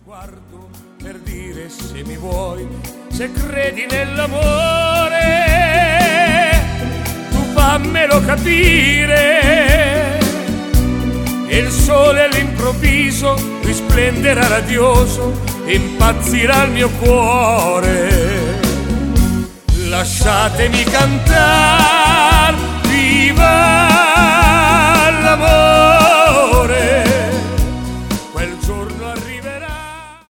Guardo per dire se mi vuoi, se credi nell'amore, tu fammelo capire. E il sole all'improvviso risplenderà radioso e impazzirà il mio cuore. Lasciatemi cantare